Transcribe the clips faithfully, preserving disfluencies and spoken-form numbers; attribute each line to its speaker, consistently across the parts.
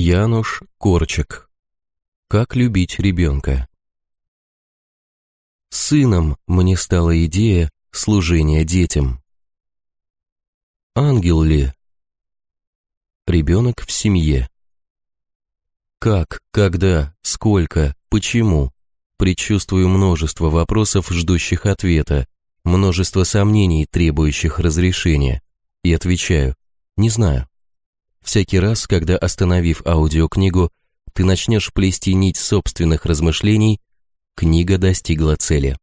Speaker 1: Януш Корчак. Как любить ребенка. Сыном мне стала идея служения детям. Ангел ли? Ребенок в семье. Как, когда, сколько, почему? Предчувствую множество вопросов, ждущих ответа, множество сомнений, требующих разрешения. И отвечаю: не знаю. Всякий раз, когда, остановив аудиокнигу, ты начнешь плести нить собственных размышлений, книга достигла цели.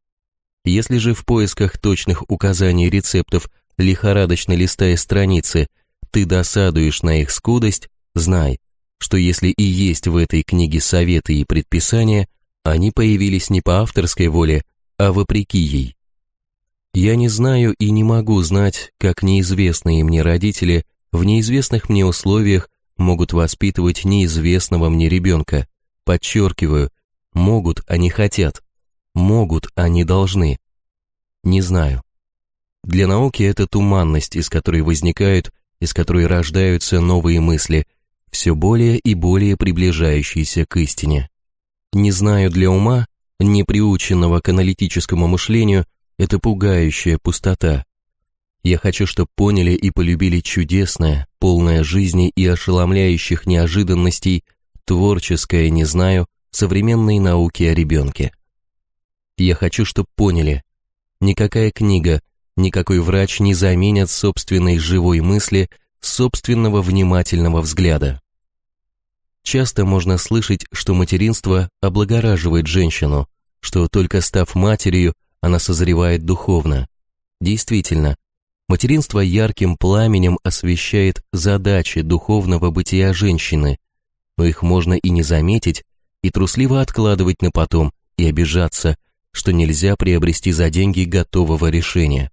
Speaker 1: Если же в поисках точных указаний рецептов, лихорадочно листая страницы, ты досадуешь на их скудость, знай, что если и есть в этой книге советы и предписания, они появились не по авторской воле, а вопреки ей. Я не знаю и не могу знать, как неизвестные мне родители в неизвестных мне условиях могут воспитывать неизвестного мне ребенка. Подчеркиваю, могут, а не хотят. Могут, а не должны. Не знаю. Для науки это туманность, из которой возникают, из которой рождаются новые мысли, все более и более приближающиеся к истине. Не знаю, для ума, не приученного к аналитическому мышлению, это пугающая пустота. Я хочу, чтобы поняли и полюбили чудесное, полное жизни и ошеломляющих неожиданностей, творческое, не знаю, современной науки о ребенке. Я хочу, чтобы поняли, никакая книга, никакой врач не заменят собственной живой мысли, собственного внимательного взгляда. Часто можно слышать, что материнство облагораживает женщину, что только став матерью, она созревает духовно. Действительно, материнство ярким пламенем освещает задачи духовного бытия женщины, но их можно и не заметить, и трусливо откладывать на потом, и обижаться, что нельзя приобрести за деньги готового решения.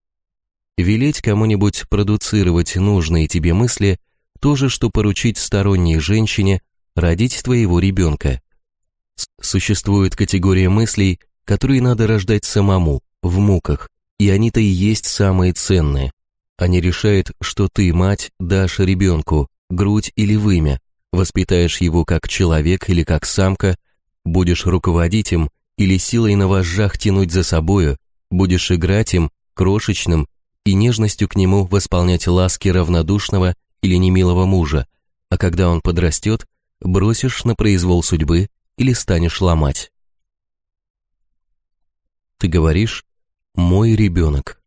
Speaker 1: Велеть кому-нибудь продуцировать нужные тебе мысли – то же, что поручить сторонней женщине родить твоего ребенка. Существует категория мыслей, которые надо рождать самому, в муках, и они-то и есть самые ценные. Они решают, что ты, мать, дашь ребенку грудь или вымя, воспитаешь его как человек или как самка, будешь руководить им или силой на вожжах тянуть за собою, будешь играть им, крошечным, и нежностью к нему восполнять ласки равнодушного или немилого мужа, а когда он подрастет, бросишь на произвол судьбы или станешь ломать. Ты говоришь: «Мой ребенок».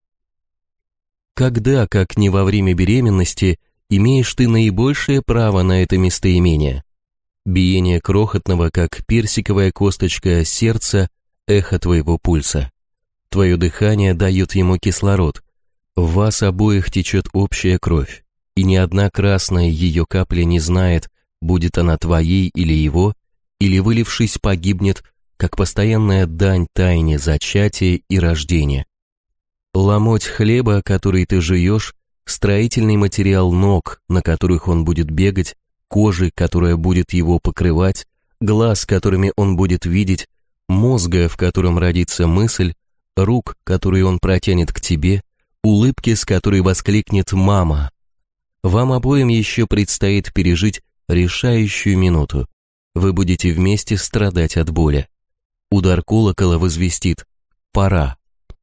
Speaker 1: Когда, как не во время беременности, имеешь ты наибольшее право на это местоимение? Биение крохотного, как персиковая косточка, сердца, эхо твоего пульса. Твое дыхание дает ему кислород. В вас обоих течет общая кровь, и ни одна красная ее капля не знает, будет она твоей или его, или, вылившись, погибнет, как постоянная дань тайне зачатия и рождения. Ломоть хлеба, который ты жуешь, строительный материал ног, на которых он будет бегать, кожи, которая будет его покрывать, глаз, которыми он будет видеть, мозга, в котором родится мысль, рук, которые он протянет к тебе, улыбки, с которой воскликнет «мама». Вам обоим еще предстоит пережить решающую минуту. Вы будете вместе страдать от боли. Удар колокола возвестит «пора».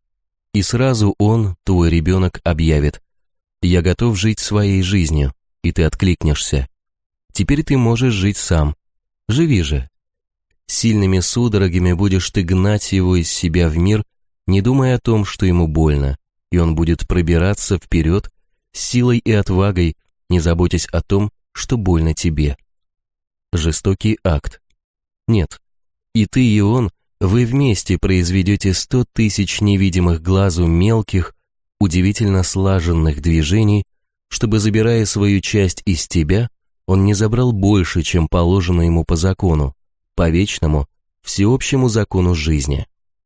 Speaker 1: И сразу он, твой ребенок, объявит: «Я готов жить своей жизнью», и ты откликнешься. Теперь ты можешь жить сам. Живи же. Сильными судорогами будешь ты гнать его из себя в мир, не думая о том, что ему больно, и он будет пробираться вперед с силой и отвагой, не заботясь о том, что больно тебе. Жестокий акт. Нет. И ты, и он, вы вместе произведете сто тысяч невидимых глазу мелких, удивительно слаженных движений, чтобы, забирая свою часть из тебя, он не забрал больше, чем положено ему по закону, по вечному, всеобщему закону жизни.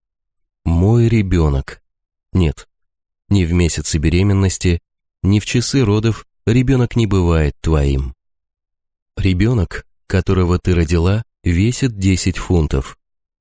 Speaker 1: Мой ребенок. Нет, ни в месяце беременности, ни в часы родов ребенок не бывает твоим. Ребенок, которого ты родила, весит десять фунтов.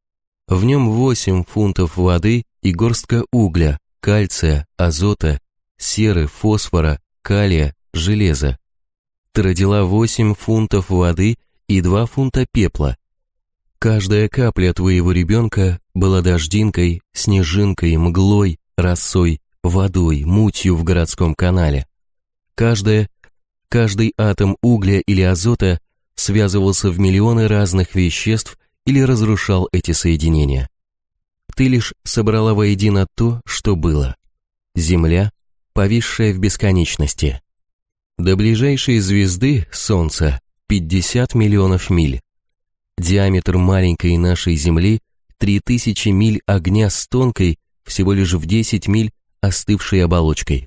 Speaker 1: В нем восемь фунтов воды и горстка угля, кальция, азота, серы, фосфора, калия, железа. ты родила восемь фунтов воды и два фунта пепла. Каждая капля твоего ребенка была дождинкой, снежинкой, мглой, росой, водой, мутью в городском канале. Каждая, каждый атом угля или азота связывался в миллионы разных веществ или разрушал эти соединения. Ты лишь собрала воедино то, что было. Земля, повисшая в бесконечности. До ближайшей звезды, Солнца, пятьдесят миллионов миль. Диаметр маленькой нашей Земли – три тысячи миль огня с тонкой, всего лишь в десять миль остывшей оболочкой.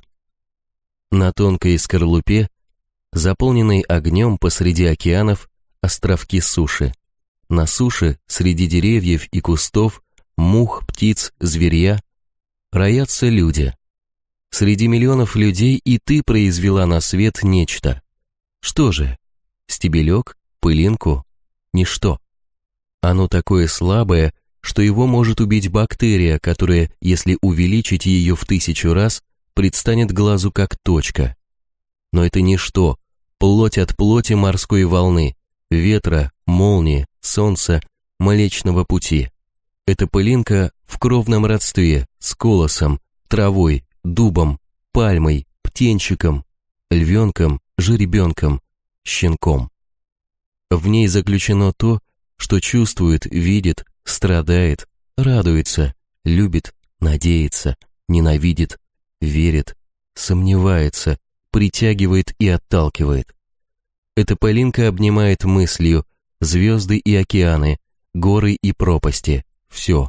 Speaker 1: На тонкой скорлупе, заполненной огнем посреди океанов, островки суши. На суше, среди деревьев и кустов, мух, птиц, зверья, роятся люди. Среди миллионов людей и ты произвела на свет нечто. Что же? Стебелек? Пылинку? Ничто. Оно такое слабое, что его может убить бактерия, которая, если увеличить ее в тысячу раз, предстанет глазу как точка. Но это ничто, плоть от плоти морской волны, ветра, молнии, солнца, Млечного Пути. Это пылинка в кровном родстве с колосом, травой, дубом, пальмой, птенчиком, львенком, жеребенком, щенком. В ней заключено то, что чувствует, видит, страдает, радуется, любит, надеется, ненавидит, верит, сомневается, притягивает и отталкивает. Эта пылинка обнимает мыслью звезды и океаны, горы и пропасти, все.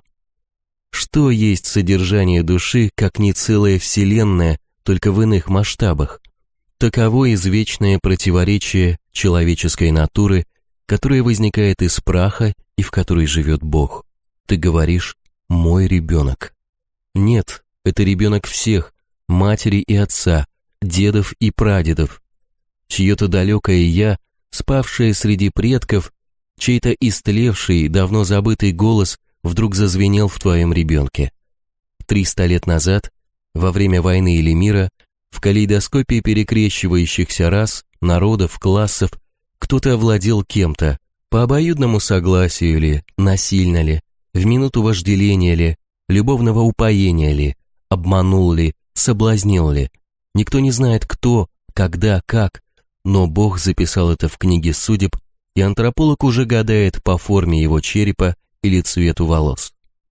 Speaker 1: Что есть содержание души, как не целая вселенная, только в иных масштабах? Таково извечное противоречие человеческой натуры, которое возникает из праха и в которой живет Бог. Ты говоришь «мой ребенок». Нет, это ребенок всех, матери и отца, дедов и прадедов. Чье-то далекое «я», спавшее среди предков, чей-то истлевший, давно забытый голос вдруг зазвенел в твоем ребенке. Триста лет назад, во время войны или мира, в калейдоскопе перекрещивающихся рас, народов, классов, кто-то овладел кем-то, по обоюдному согласию ли, насильно ли, в минуту вожделения ли, любовного упоения ли, обманул ли, соблазнил ли. Никто не знает кто, когда, как, но Бог записал это в книге судеб, и антрополог уже гадает по форме его черепа или цвету волос.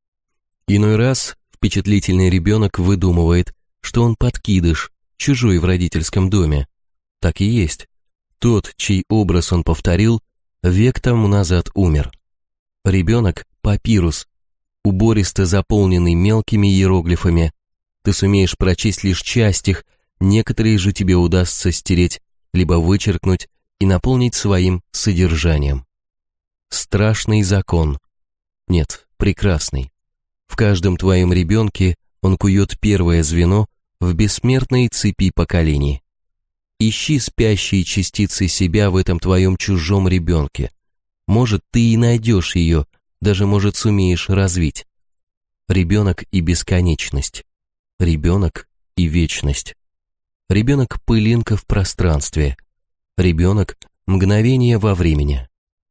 Speaker 1: Иной раз впечатлительный ребенок выдумывает, что он подкидыш, чужой в родительском доме. Так и есть. Тот, чей образ он повторил, век тому назад умер. Ребенок – папирус, убористо заполненный мелкими иероглифами. Ты сумеешь прочесть лишь часть их, некоторые же тебе удастся стереть, либо вычеркнуть и наполнить своим содержанием. Страшный закон. Нет, прекрасный. В каждом твоем ребенке он кует первое звено в бессмертной цепи поколений. Ищи спящие частицы себя в этом твоем чужом ребенке. Может, ты и найдешь ее, даже, может, сумеешь развить. Ребенок и бесконечность. Ребенок и вечность. Ребенок – пылинка в пространстве. Ребенок – мгновение во времени.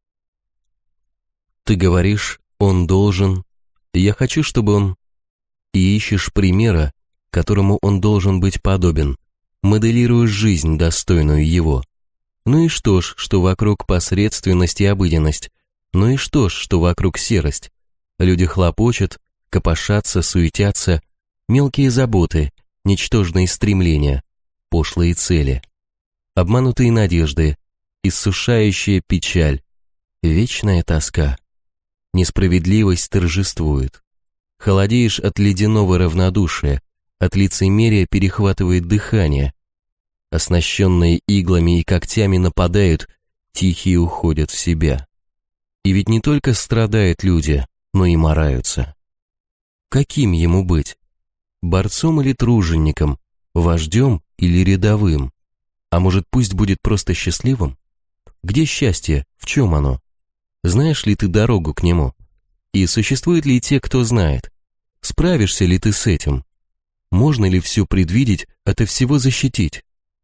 Speaker 1: Ты говоришь, он должен, я хочу, чтобы он... И ищешь примера, которому он должен быть подобен, моделируешь жизнь, достойную его. Ну и что ж, что вокруг посредственность и обыденность, ну и что ж, что вокруг серость. Люди хлопочут, копошатся, суетятся, мелкие заботы, ничтожные стремления, пошлые цели, обманутые надежды, иссушающая печаль, вечная тоска. Несправедливость торжествует. Холодеешь от ледяного равнодушия, от лицемерия перехватывает дыхание. Оснащенные иглами и когтями нападают, тихие уходят в себя. И ведь не только страдают люди, но и мараются. Каким ему быть? Борцом или тружеником? Вождем или рядовым? А может, пусть будет просто счастливым? Где счастье? В чем оно? Знаешь ли ты дорогу к нему? И существуют ли те, кто знает? Справишься ли ты с этим? Можно ли все предвидеть, ото всего защитить?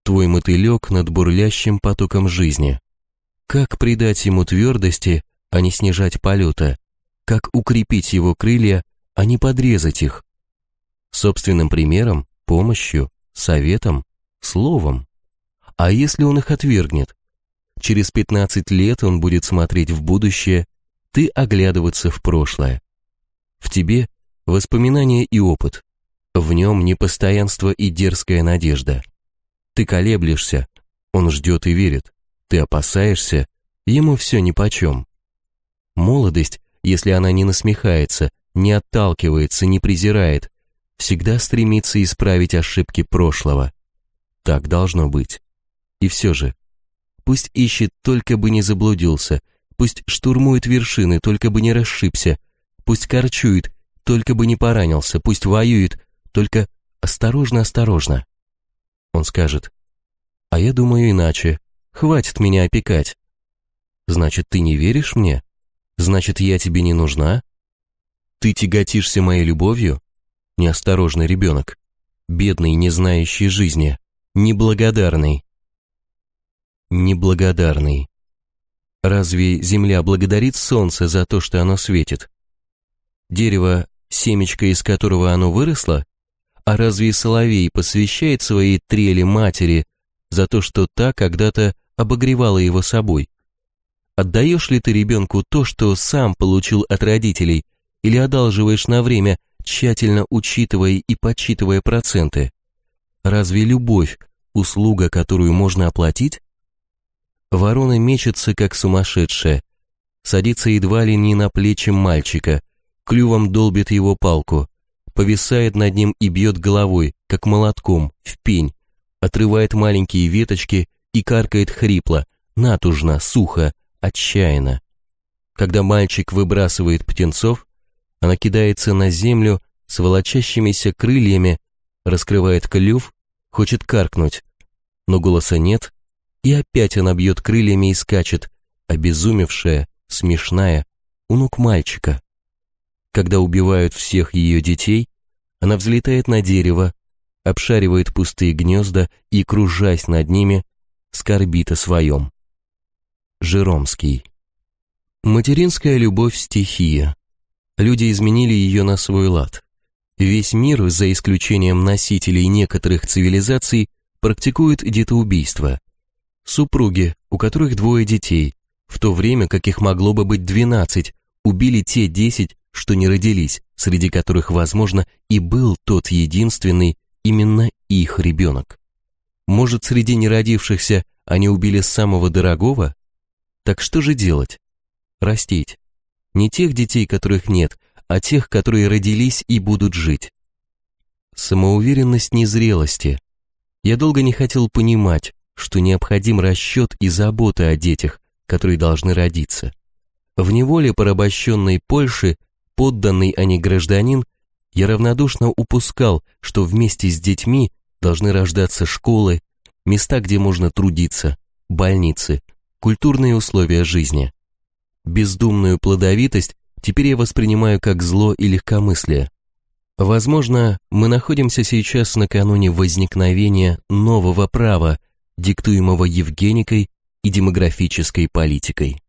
Speaker 1: твой мотылек над бурлящим потоком жизни. Как придать ему твердости, а не снижать полета? Как укрепить его крылья, а не подрезать их? Собственным примером, помощью, советом, словом. А если он их отвергнет? Через пятнадцать лет он будет смотреть в будущее, ты оглядываться в прошлое. В тебе воспоминания и опыт, в нем непостоянство и дерзкая надежда. Ты колеблешься, он ждет и верит, ты опасаешься, ему все нипочем. Молодость, если она не насмехается, не отталкивается, не презирает, всегда стремится исправить ошибки прошлого. Так должно быть. И все же, пусть ищет, только бы не заблудился, пусть штурмует вершины, только бы не расшибся, пусть корчует, только бы не поранился, пусть воюет, только осторожно-осторожно. Он скажет: а я думаю иначе, хватит меня опекать. Значит, ты не веришь мне? Значит, я тебе не нужна? Ты тяготишься моей любовью? Неосторожный ребенок, бедный, не знающий жизни, неблагодарный. Неблагодарный. Разве земля благодарит солнце за то, что оно светит? Дерево, семечко из которого оно выросло? А разве соловей посвящает своей трели матери за то, что та когда-то обогревала его собой? Отдаешь ли ты ребенку то, что сам получил от родителей, или одалживаешь на время, тщательно учитывая и подсчитывая проценты? Разве любовь – услуга, которую можно оплатить? Ворона мечется, как сумасшедшая, садится едва ли не на плечи мальчика, клювом долбит его палку, повисает над ним и бьет головой, как молотком, в пень, отрывает маленькие веточки и каркает хрипло, натужно, сухо, отчаянно. Когда мальчик выбрасывает птенцов, она кидается на землю с волочащимися крыльями, раскрывает клюв, хочет каркнуть, но голоса нет, и опять она бьет крыльями и скачет, обезумевшая, смешная, у ног мальчика. Когда убивают всех ее детей, она взлетает на дерево, обшаривает пустые гнезда и, кружась над ними, скорбит о своем. Жеромский. Материнская любовь – стихия. Люди изменили ее на свой лад. Весь мир, за исключением носителей некоторых цивилизаций, практикует детоубийство. Супруги, у которых двое детей, в то время как их могло бы быть двенадцать, убили те десять, что не родились, среди которых, возможно, и был тот единственный, именно их ребенок. Может, среди неродившихся они убили самого дорогого? Так что же делать? Растить. Не тех детей, которых нет, а тех, которые родились и будут жить. Самоуверенность незрелости. Я долго не хотел понимать, что необходим расчет и забота о детях, которые должны родиться. В неволе порабощенной Польши, подданный, а не гражданин, я равнодушно упускал, что вместе с детьми должны рождаться школы, места, где можно трудиться, больницы, культурные условия жизни. Бездумную плодовитость теперь я воспринимаю как зло и легкомыслие. Возможно, мы находимся сейчас накануне возникновения нового права, диктуемого Евгеникой и демографической политикой.